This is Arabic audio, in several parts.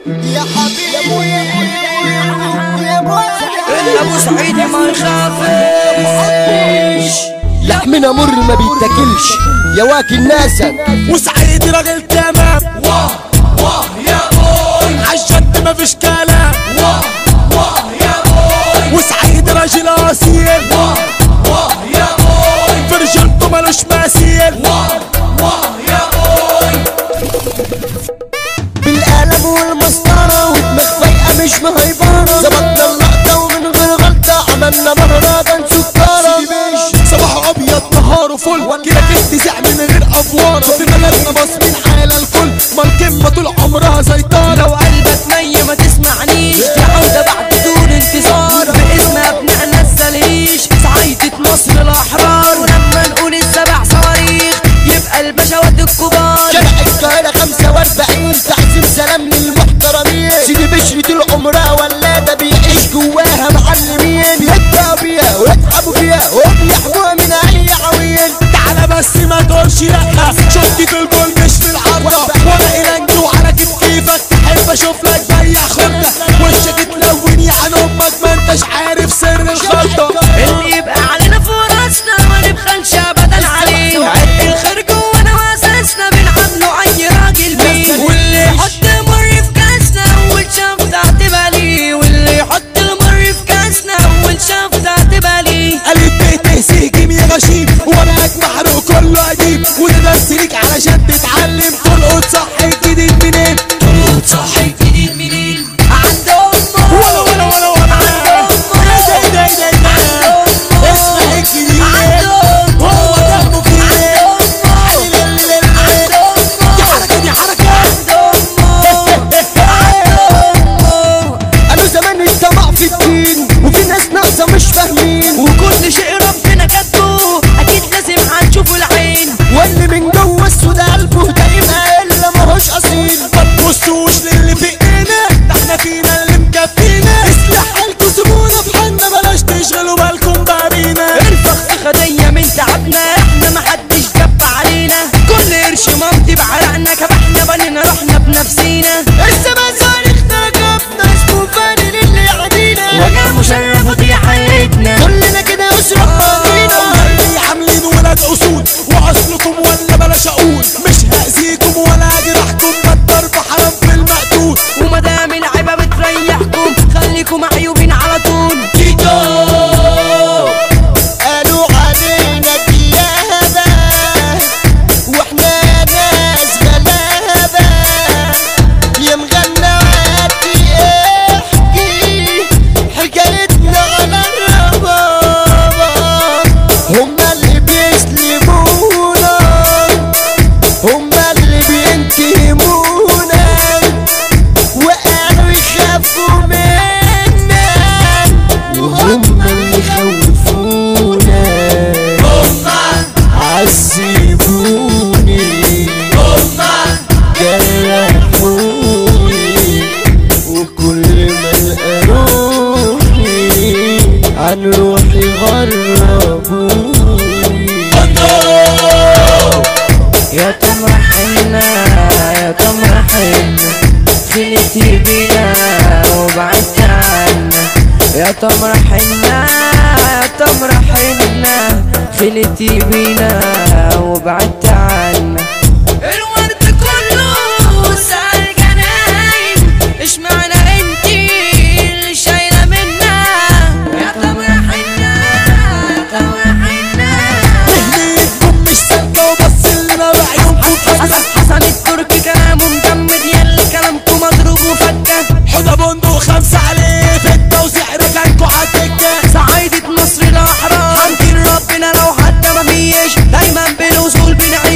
يا حبيبي يا ابو سعيد ما يخافش، لحمنا مر ما بيتاكلش يا واكل ناسك. وسعيد راجل تمام، واه واه يا بوي، عالجد ما فيش كلام، واه واه يا بوي، وسعيد راجل اصيل، واه واه يا بوي، في رجولته مالوش مثيل، واه واه يا بوي. بالقلم والمسطرة ودماغ فايقة مش مهيبرة، ظبطنا اللقطة ومن غير غلطة عملنا مهرجان سكرة. صباحه ابيض نهاره فل، كده تنتزع من غير افوار، في بلدنا باصمين على الكل، ما الكلمة طول عمرها سيطرة. لو قلبك ني ما تسمعنيش، دي عودة بعد طول انتظار، باسم ابنائنا السليش، صعيدة مصر الاحرار. ولما نقول السبع صواريخ يبقى البشوات الكبار. شارع القاهرة 45 تعزيم سلام للمحترمين. سيدي بشري طول عمرها ولادة بيعيش جواها معلمين، بيتبقوا بيها ويتعبوا فيها وبيحموها من اي عويل. تعالى بس ما تقولش لا، شفتي في الجول مش في العارضة، وانا إلانجي وعلى كيفك، احب اشوف لك بيع خردة، وشك تلون يا عن امك ما انتش عارف سر الخلطة. اللي يبقى علينا فرصنا ما نبخلش ابدا عليه، عرق الخير جوانا واساسنا بنعامله اي راجل بيه. واللي يحط مر في كاسنا اول شفطة هتبقى ليه، واللي يحط المر في كاسنا اول شفطة هتبقى ليه. قالت تهسيه جيم يا غشيم، ورقك محروق كله قديم، وده درس ليك علشان تتعلم تلقط صح الجديد منين، تلقط صح الجديد منين. عند امه ولا ولا ولا ولا عند امه اسمع الجديد عند امه هو دمه فيه عند دي حركة دي حركة. قالوا زمان الطمع في الدين وفي ناس ناقصة مش فاهمين، وكل شيء ربنا كاتبه اكيد لازم هنشوفه العين. واللي من جوه السودا قلبه دايما الا ماهوش اصيل. ما تبصوش للي في ايدينا، ده احنا فينا اللي مكفينا، اصلح حالكوا سيبونا في حالنا بلاش تشغلوا بالكم بابينا. الفخ خدية من تعبنا، احنا محدش جب علينا، كل قرش مامتي بعرقنا، كبحنا بنينا رحنا بنفسينا. الزمان صارخنا ركبنا اسمه فاني للي يعدينا، وجع مشرف ودي حياتنا، كلنا كده اشرب بعضينا. اللي عاملين ولاد اصول واصلكم ولا بلاش اقول، مش هاذيكم ولا اجرحكم، ما الضرب حرام في المقتول. ومدام العيبة بتريحكم خليكم عيوبين على طول. قالوا علينا ديابة واحنا ناس غلابة، يا مغنى عادي احكي حكايتنا على الربابة. هما اللي بيسلمونا، هما اللي بينتهمونا، وقالوا يخافوا منا، وهم اللي خوفونا، عذبوني، جرحوني، وكل ما القى روحي عن روحي غربوني. يا تمر حنا يا تمر حنا، خليتي بينا وبعدت عنا. يا تمر حنا يا تمر حنا، خليتي بينا وبعدت عنا. الورد كله سال جناين، اشمعنى انتي اللي شايله منا. يا تمر حنا يا تمر حنا، مهنيتكم مش سالكة وبص لنا بعيونكم فكة. حسن التركي كلامه مجمد، ياللي كلامكم مضروب وفكة. حدا بندق 5 عليه في التوزيع رجعكوا عالدكة. صعيدة مصر الأحرار، حمدين ربنا لو حتى مفيش، دايما بالوصول بنعيش.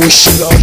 وش الارض